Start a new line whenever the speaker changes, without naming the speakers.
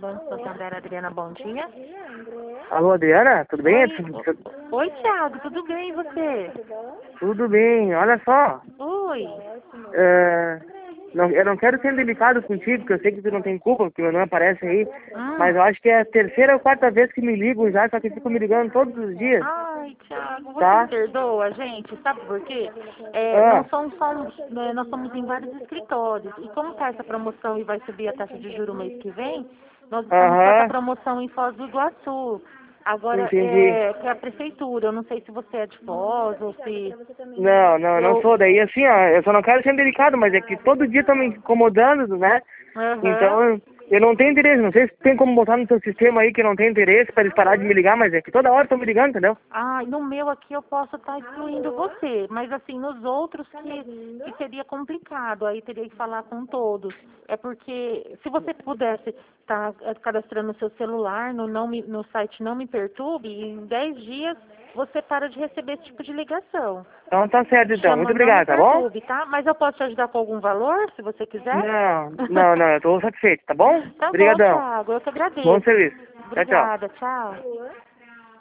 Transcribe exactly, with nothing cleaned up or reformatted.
Banco Santander, Adriana, bom dia.
Alô, Adriana, tudo bem?
Oi, Oi Thiago, tudo bem e você?
Tudo bem, olha só.
Oi.
É, não, eu não quero ser delicado contigo, porque eu sei que tu não tem culpa, porque meu nome aparece aí.
Hum.
Mas eu acho que é a terceira ou quarta vez que me ligam já, só que ficam me ligando todos os dias.
Ai, Thiago, você
Tá?
perdoa, gente, sabe por quê? É,
Ah.
nós, somos, somos, né, nós somos em vários escritórios, e como está essa promoção e vai subir a taxa de juros mês que vem, nós estamos com essa
Aham,
promoção em Foz do Iguaçu. Agora,
entendi.
é, que é a prefeitura, eu não sei se você é de Foz ou se...
Não, não, não
Eu...
sou. Daí assim, ó, eu só não quero ser delicado, mas é que todo dia estão me incomodando, né?
Aham.
Então, eu não tenho interesse. Não sei se tem como botar no seu sistema aí que eu não tenho interesse para eles pararem de me ligar, mas é que toda hora estão me ligando, entendeu?
Ah, no meu aqui eu posso estar excluindo você, mas assim, nos outros que, que seria complicado, aí teria que falar com todos. É porque se você pudesse estar cadastrando o seu celular no, não me, no site Não Me Perturbe, em dez dias você para de receber esse tipo de ligação.
Então tá certo, então. Muito
Chama Não Me
obrigado, tá bom?
Perturbe, tá? Mas eu posso te ajudar com algum valor, se você quiser?
Não, não, não, eu tô satisfeito, tá bom?
Tá bom,
Obrigadão.
Thiago, eu que
Bom
agradeço.
serviço. Tchau, tchau.
Obrigada, tchau.